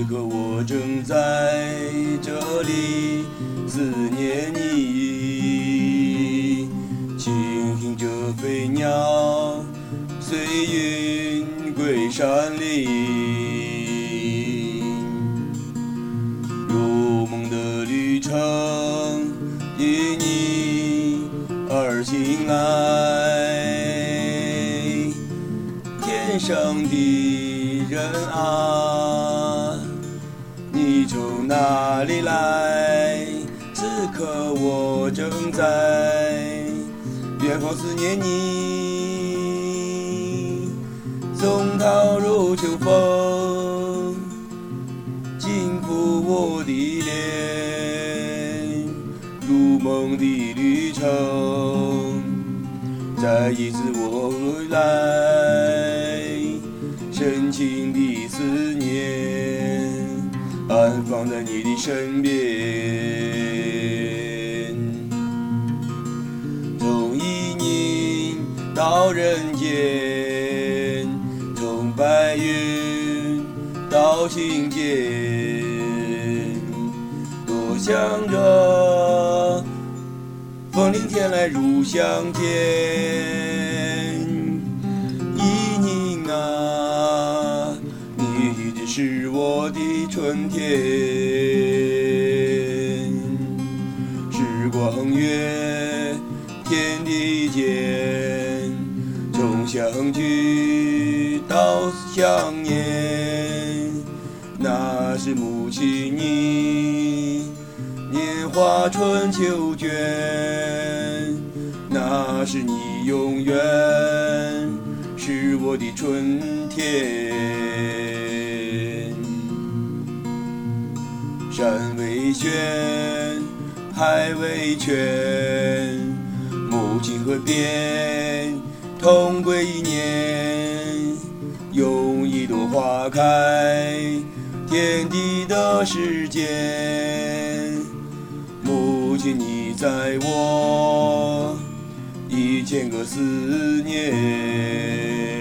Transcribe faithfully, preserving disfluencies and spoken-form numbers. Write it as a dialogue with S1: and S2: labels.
S1: 刻我正在这里思念你，倾听着飞鸟随云归山林，如梦的旅程因你而醒来，天上的人啊，你从哪里来？此刻我正在远方思念你，松涛如秋风，轻抚我的脸，如梦的旅程，再一次我回来，深情的思念安放在你的身边。从旖旎到人间，从白云到心间，多想着风铃天籁如相见。旖旎啊，你一直是我的春天。时光越天地间，从相聚到相念，那是母亲你年华春秋卷，那是你永远是我的春天。山未悬，海未全，母亲河边同归一年，用一朵花开天地的世间。母亲你在我一千个思念。